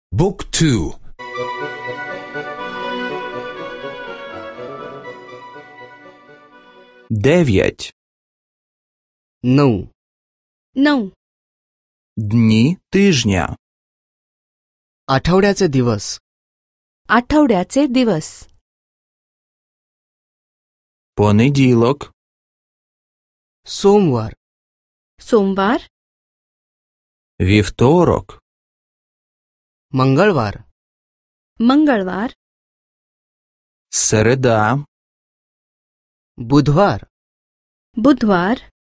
Book 2. 9. 9. 9. Дні тижня. आठवड्याचे दिवस. आठवड्याचे दिवस. Понеділок. सोमवार. सोमवार. Вівторок. मंगळवार. मंगळवार. Середа. बुधवार. बुधवार.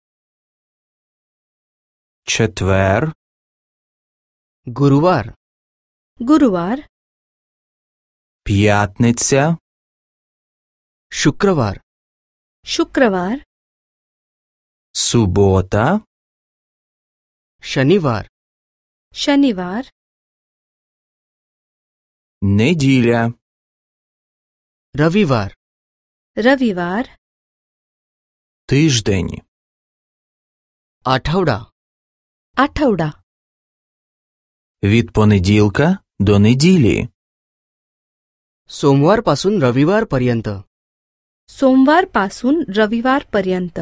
Четвер. गुरुवार. गुरुवार. П'ятниця. शुक्रवार. शुक्रवार. Субота. शनिवार. शनिवार. Неділя. रविवार. रविवार. Тиждень. आठवडा. आठवडा. Від понеділка до неділі. सोमवारपासून रविवारपर्यंत. सोमवार पासून रविवार पर्यंत.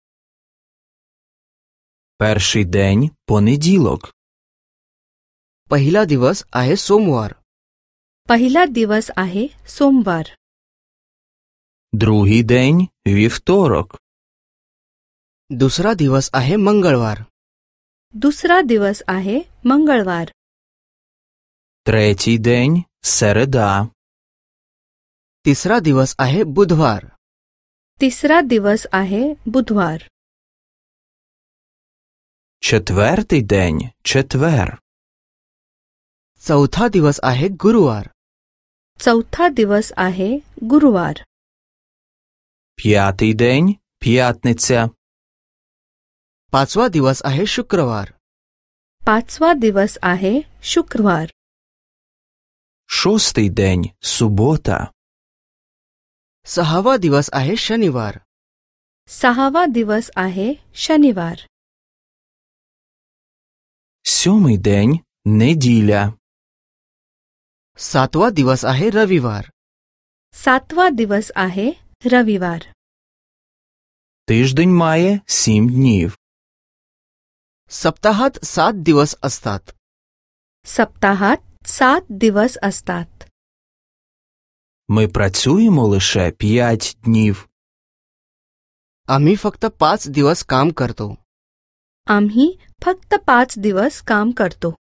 Перший день – понеділок. पहिला दिवस आहे सोमवार. पहिला दिवस आहे सोमवार. Другий день – вівторок. दुसरा दिवस आहे मंगळवार. दुसरा दिवस आहे मंगळवार. Третій день – середа. तिसरा दिवस आहे बुधवार. तिसरा दिवस आहे बुधवार. Четвертий день – четвер. चौथा दिवस आहे गुरुवार. चौथा दिवस आहे गुरुवार. П'ятий день – п'ятниця. पाचवा दिवस आहे शुक्रवार. पाचवा दिवस आहे शुक्रवार. Шостий день – субота. सहावा दिवस आहे शनिवार. सहावा दिवस आहे शनिवार. Сьомий день – неділя. सातवा दिवस आहे रविवार. सातवा दिवस आहे रविवार. Тиждень має 7 днів. सप्ताहात 7 दिवस असतात. सप्ताहात 7 दिवस असतात. Ми працюємо лише 5 днів. आम्ही फक्त 5 दिवस काम करतो. आम्ही फक्त 5 दिवस काम करतो.